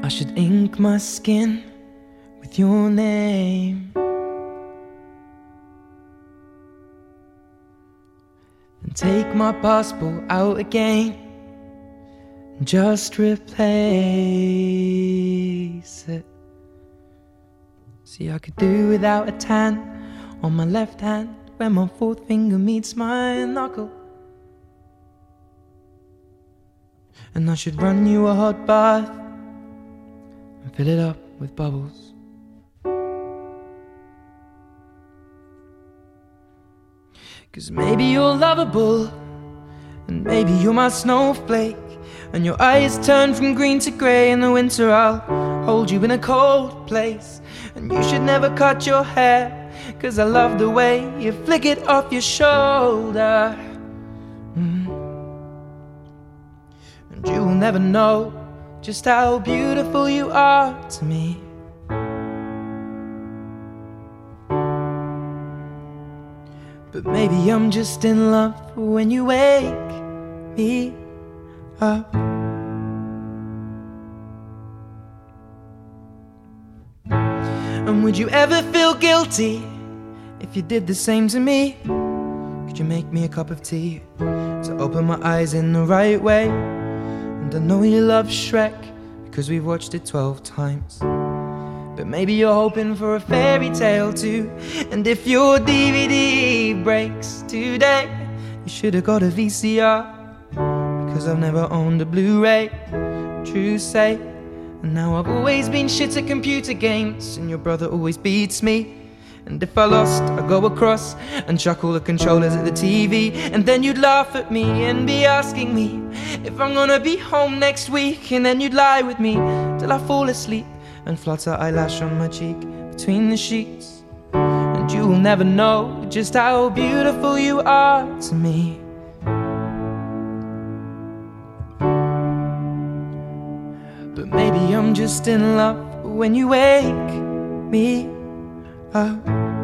I should ink my skin with your name and take my passport out again and just replace it. See, I could do without a tan on my left hand where my fourth finger meets my knuckle. And I should run you a hot bath and fill it up with bubbles. Cause maybe you're lovable, and maybe you're my snowflake, and your eyes turn from green to grey. In the winter I'll hold you in a cold place, and you should never cut your hair, cause I love the way you flick it off your shoulder. And you will never know just how beautiful you are to me. But maybe I'm just in love when you wake me up. And would you ever feel guilty if you did the same to me? Could you make me a cup of tea to open my eyes in the right way? And I know you love Shrek because we've watched it 12 times. But maybe you're hoping for a fairy tale too. And if your DVD breaks today, you should have got a VCR, because I've never owned a Blu-ray, true say. And now I've always been shit at computer games, and your brother always beats me. And if I lost, I'd go across and chuck all the controllers at the TV. And then you'd laugh at me and be asking me if I'm gonna be home next week. And then you'd lie with me till I fall asleep and flutter eyelash on my cheek between the sheets. And you will never know just how beautiful you are to me. But maybe I'm just in love when you wake me up.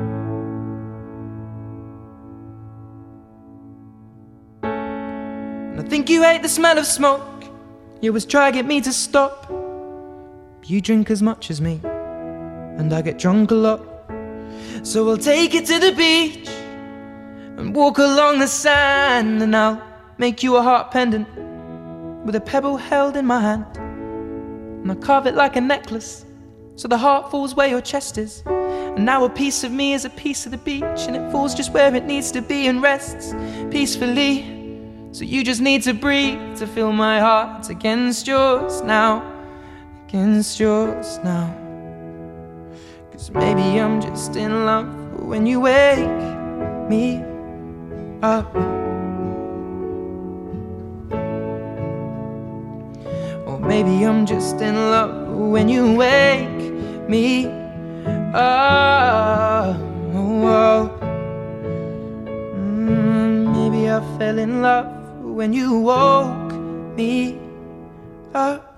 And I think you hate the smell of smoke. You always try to get me to stop. You drink as much as me, and I get drunk a lot. So I'll take you to the beach and walk along the sand, and I'll make you a heart pendant with a pebble held in my hand. And I'll carve it like a necklace so the heart falls where your chest is. And now a piece of me is a piece of the beach, and it falls just where it needs to be and rests peacefully. So you just need to breathe to feel my heart against yours now, against yours now. Cause maybe I'm just in love when you wake me up. Or maybe I'm just in love when you wake me up. Maybe I fell in love when you woke me up.